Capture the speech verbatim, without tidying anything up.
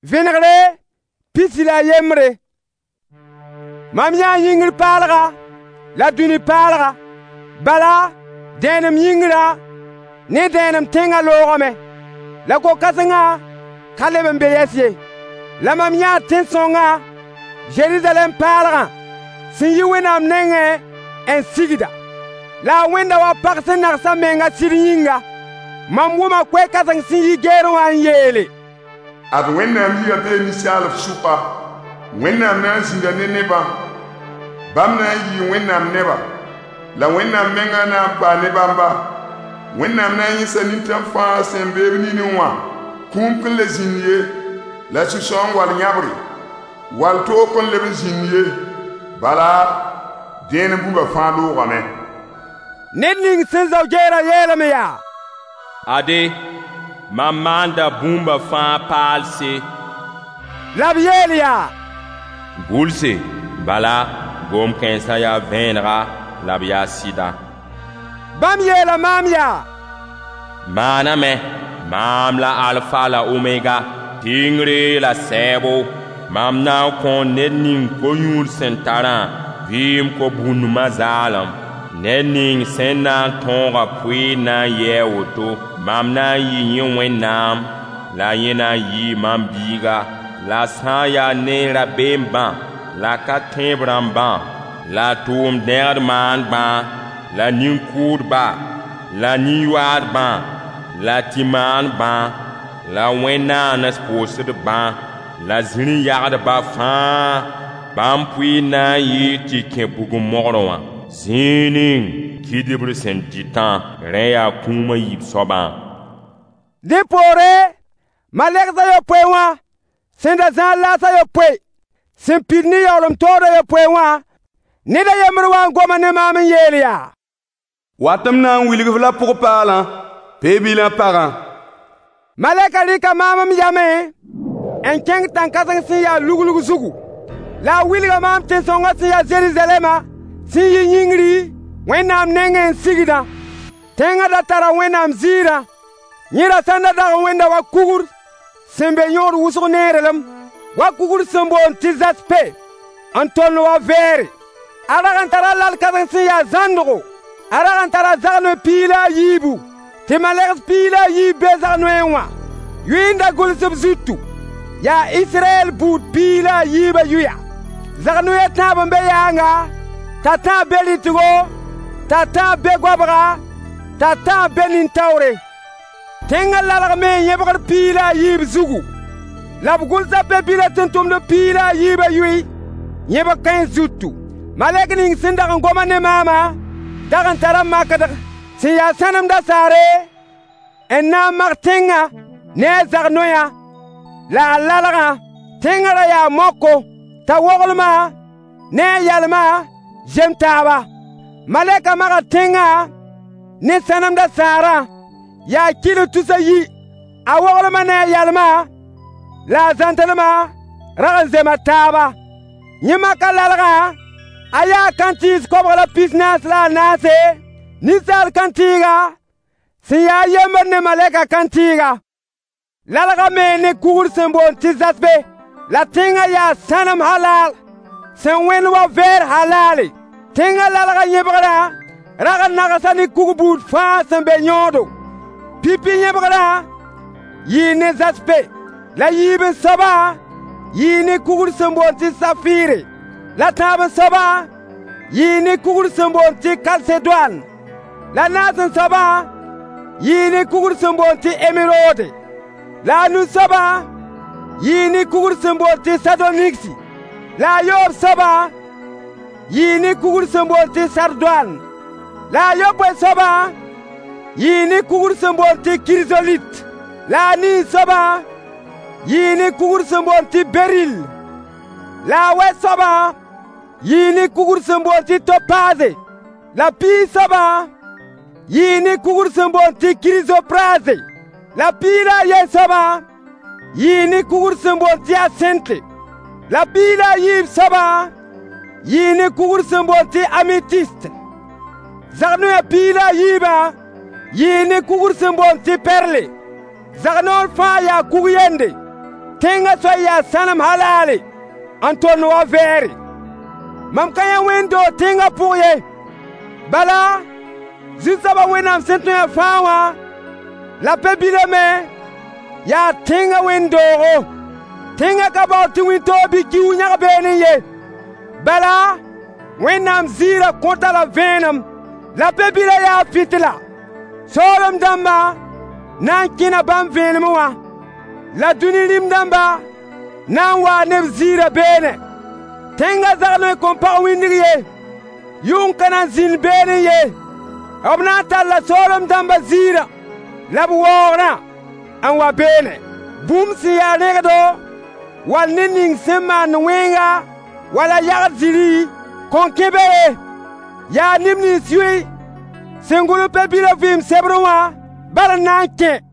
Venere pisila yemre. Mam ya yingir palga, la duni palga, bala denem yingira, ne denem tenga logame. La ko kasanga kaleben beyesye. La mam ya tensonga Jerusalem palga. Sin yi wenam nenge en sigida. La wenda wa pakse naksa menga siringa. Mam wuma kwe kasang sin yi gero an yele. Ad wennam yi abe initial of super. Wennam na zinda ne neba. Bam na yi wennam neba. La wennam menga na ba nebamba. Wennam na yi sanintam fa sembe ni ni wa. Kum kun le zinye. La su son wal nyabri. Wal to kon le zinye. Bala dene buba fa do gane. Nedling senzaw jera yela me ya. Ade mamanda bumba fa palse. Labielia. Gulse bala gom kensa ya venra labia sida. Bam yela mamya. Mana me mam la alpha la omega tingre la sebo mam na kon nedning konyul sentaran vim ko bunu mazalam nedning senna tonga pui na ye woto mam na yi yin nam la yina yi mam biga la saya ne la bemba la katembramba la tum der man ba la ninkur ba la niwad ba la timan ba la wena nas posed ba la zini yagd ba fa bam pui na yi ti kebugu morwa zinin kidibri sentitan reya kuma yib soba Depore malekza yo pwewa senda zan lasa yo pwe simpidni yolum todo yo pwewa nida yemrwa ngoma ne mamen yelia Watam na wilg vla pour parla pebila para Maleka lika mamam yame en keng tankasang siya lugulugu sugu la wilga mam tensonga siya Jerusalema siya yingri wenam nengen sigida tenga da tara wenam zira nyira sanda da wenda wa kugur sembe nyor wusu nerelem wa kugur sembo tizaspe anton wa vere ara antara lal kasang siya zandro ara antara zalme pila yibu te malers pila yi bezarno enwa yuinda gul subzutu ya Israel bud pila yiba yuya zarno etna bombe yanga tata belitugo tata begwabra tata benin tawre tenga lalar me yebar pila yib zugu labgul zabe pila tentum de pila yiba yui yeba kan zutu malekning sinda ngoma ne mama dagan taram makada siya sanam da sare enna martinga ne zarnoya la lalaga tengara ya moko ta wogolma ne yalma jemtaba maleka maga tenga ne sanam da sara ya kilo tusayi a wogolma ne yalma la zantalma ragan zema taba nyima kalalaga aya kantis kobra business la nase Nizal kantiga, siya yemer ne maleka kantiga. Lalaga me ne kugur sembon tizasbe, la tinga ya sanam halal, sen wenwa ver halali. Tinga lalaga yebra, raga nagasa ni kugubud fa sembe nyodo. Pipi yebra, yi ne zaspe, la yiben saba, yi ne kugur sembon tizafire. La taben saba, yi ne kugur sembon tikalsedwan. La nasan saba yini kugur sembonti emirode la nu saba yini kugur sembonti sadonixi la yob saba yini kugur sembonti sardwan la yobwe saba yini kugur sembonti kirzolit la ni saba yini kugur sembonti beril la we saba yini kugur sembonti topaze la pi saba yini kugur sembonti krizopraze la pila yesaba yini kugur sembonti asente la pila yib saba yini kugur sembonti amethyste zarno ya pila yiba yini kugur sembonti perle zarno fa ya kuguyende tẽngã soa yaa sãnem halaale n toln wa vɛɛre. Mam ka yã wẽn-doog tẽngã pʋg ye, bala zu-soabã Wẽnnaam sẽn tõe fãa wã la pe-bilame yaa tẽngã wẽn-doogo. Tẽngã ka baood tɩ wĩntoog bi-kiu yãg beene ye, bala Wẽnnaam ziirã kõta la vẽenem la pe-bilã yaa fɩtla. Soolem dãmba na n kẽna bãmb vẽenem wã, la dũni rĩm dãmba na n waa neb ziirã beene. Tẽngã zaglem n kõn pag wĩndg ye, yʋng ka na n zĩnd beene ye. B na n talla soolem dãmba ziirã la b waoogrã n wa beene. Bũmb sẽn yaa rẽgdo wall ne ning sẽn maand wẽnga wala yagd ziri kõn kẽ be ye. Yaa neb nins yoe sẽn gʋl pe-bilã vɩɩm sebrẽ wã bal n na n kẽ.